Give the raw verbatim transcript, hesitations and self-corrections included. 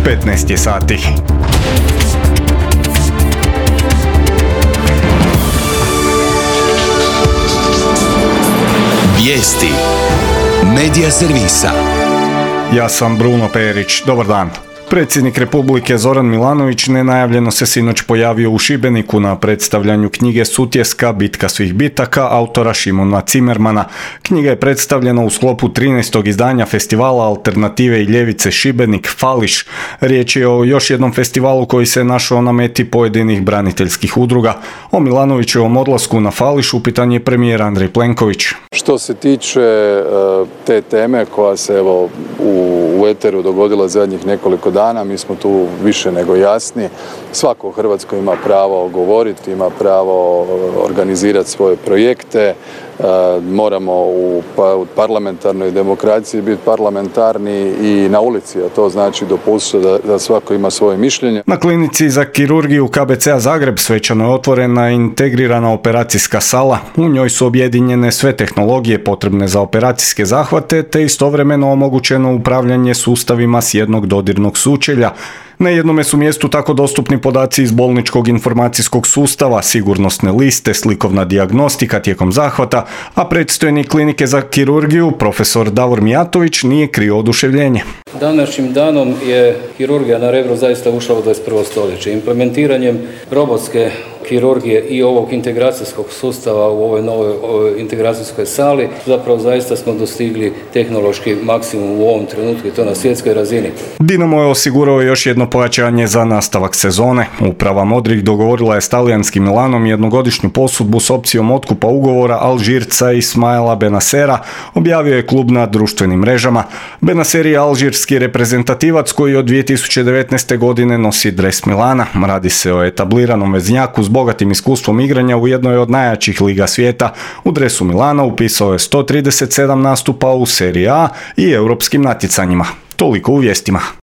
petnaest je sati. Vijesti Medija servisa. Ja sam Bruno Perić. Dobar dan. Predsjednik Republike Zoran Milanović nenajavljeno se sinoć pojavio u Šibeniku na predstavljanju knjige Sutjeska, bitka svih bitaka, autora Šimuna Cimermana. Knjiga je predstavljena u sklopu trinaestog izdanja festivala Alternative i ljevice Šibenik Fališ. Riječ je o još jednom festivalu koji se našao na meti pojedinih braniteljskih udruga. O Milanovićevom odlasku na Fališ upitan je premijer Andrej Plenković. Što se tiče uh, te teme koja se evo u, u eteru dogodila zadnjih nekoliko dana, mi smo tu više nego jasni. Svako u Hrvatskoj ima pravo govoriti, ima pravo organizirati svoje projekte. Uh, moramo u, pa, u parlamentarnoj demokraciji biti parlamentarni i na ulici, a to znači dopustiti da, da svako ima svoje mišljenje. Na klinici za kirurgiju K B C-a Zagreb svečano je otvorena integrirana operacijska sala. U njoj su objedinjene sve tehnologije potrebne za operacijske zahvate, te istovremeno omogućeno upravljanje sustavima s jednog dodirnog sučelja. Na jednome su mjestu tako dostupni podaci iz bolničkog informacijskog sustava, sigurnosne liste, slikovna dijagnostika tijekom zahvata, a predstojnik klinike za kirurgiju, profesor Davor Mijatović, nije krio oduševljenje. Današnjim danom je kirurgija na Rebru zaista ušla u dvadeset prvo stoljeće. Implementiranjem robotske kirurgije i ovog integracijskog sustava u ovoj novoj ovoj integracijskoj sali zapravo zaista smo dostigli tehnološki maksimum u ovom trenutku i to na svjetskoj razini. Dinamo je osigurao još jedno pojačanje za nastavak sezone. Uprava Modrih dogovorila je s talijanskim Milanom jednogodišnju posudbu s opcijom otkupa ugovora Alžirca Ismaila Benacera, objavio je klub na društvenim mrežama. Benacer je alžirski reprezentativac koji od dvije tisuće devetnaeste. godine nosi dres Milana. Radi se o etabliranom veznjaku s bogatim iskustvom igranja u jednoj od najjačih liga svijeta. U dresu Milana upisao je sto trideset sedam nastupa u seriji A i europskim natjecanjima. Toliko u vijestima.